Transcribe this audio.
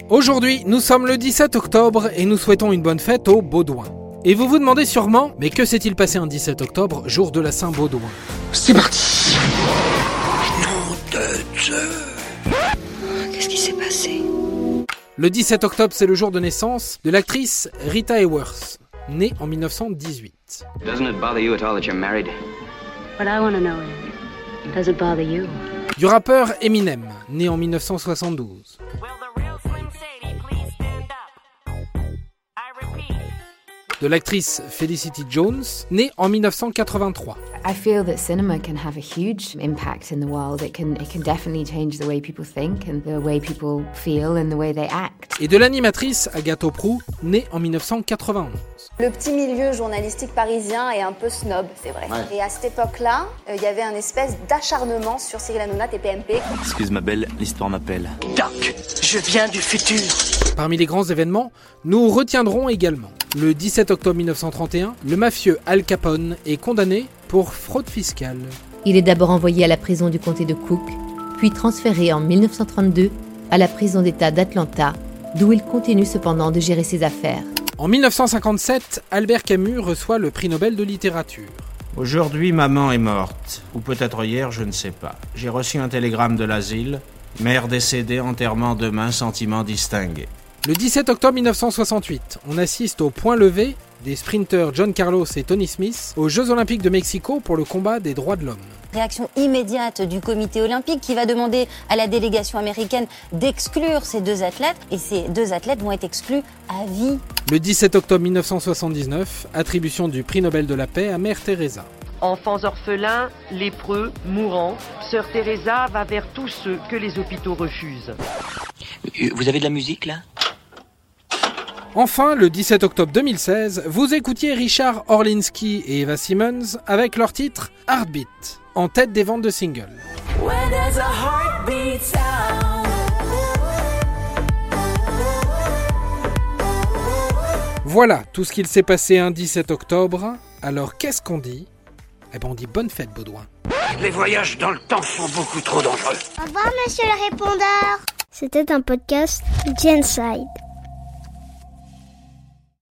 Aujourd'hui, nous sommes le 17 octobre et nous souhaitons une bonne fête aux Baudouins. Et vous vous demandez sûrement, mais que s'est-il passé un 17 octobre, jour de la Saint-Baudouin ? C'est parti. Nom de Dieu. Qu'est-ce qui s'est passé ? Le 17 octobre, c'est le jour de naissance de l'actrice Rita Hayworth, née en 1918. Doesn't it bother you at all that you're married? What I want to know is, does it bother you? Du rappeur Eminem, né en 1972. De l'actrice Felicity Jones, née en 1983. I feel that cinema can have a huge impact in the world. It can definitely change the way people think and the way people feel and the way they act. Et de l'animatrice Agathe Auproux, née en 1991. Le petit milieu journalistique parisien est un peu snob, c'est vrai. Ouais. Et à cette époque-là, il y avait un espèce d'acharnement sur Cyril Hanouna et PMP. Excuse ma belle, l'histoire m'appelle. Doc, je viens du futur. Parmi les grands événements, nous retiendrons également le 17 octobre 1931, le mafieux Al Capone est condamné pour fraude fiscale. Il est d'abord envoyé à la prison du comté de Cook, puis transféré en 1932 à la prison d'État d'Atlanta, d'où il continue cependant de gérer ses affaires. En 1957, Albert Camus reçoit le prix Nobel de littérature. Aujourd'hui, maman est morte, ou peut-être hier, je ne sais pas. J'ai reçu un télégramme de l'asile. Mère décédée, enterrement demain, sentiment distingué. Le 17 octobre 1968, on assiste au point levé des sprinteurs John Carlos et Tony Smith aux Jeux Olympiques de Mexico pour le combat des droits de l'homme. Réaction immédiate du comité olympique qui va demander à la délégation américaine d'exclure ces deux athlètes, et ces deux athlètes vont être exclus à vie. Le 17 octobre 1979, attribution du prix Nobel de la paix à Mère Teresa. Enfants orphelins, lépreux, mourants, Sœur Teresa va vers tous ceux que les hôpitaux refusent. Vous avez de la musique là ? Enfin, le 17 octobre 2016, vous écoutiez Richard Orlinski et Eva Simmons avec leur titre Heartbeat, en tête des ventes de singles. Voilà tout ce qu'il s'est passé un 17 octobre. Alors qu'est-ce qu'on dit ? Eh ben on dit bonne fête, Baudouin. Les voyages dans le temps sont beaucoup trop dangereux. Au revoir, monsieur le répondeur. C'était un podcast Genside.